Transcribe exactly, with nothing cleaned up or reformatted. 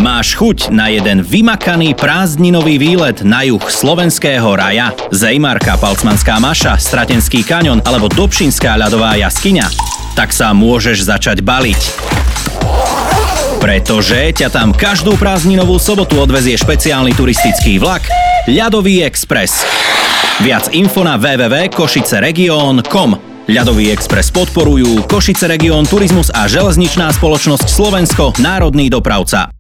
Máš chuť na jeden vymakaný prázdninový výlet na juh slovenského raja? Zejmarka, Palcmanská maša, Stratenský kaňon alebo Dobšinská ľadová jaskyňa? Tak sa môžeš začať baliť. Pretože ťa tam každú prázdninovú sobotu odvezie špeciálny turistický vlak Ľadový Express. Viac info na w w w bodka košiceregion bodka com. Ľadový Express podporujú Košice Región Turizmus a Železničná spoločnosť Slovensko, národný dopravca.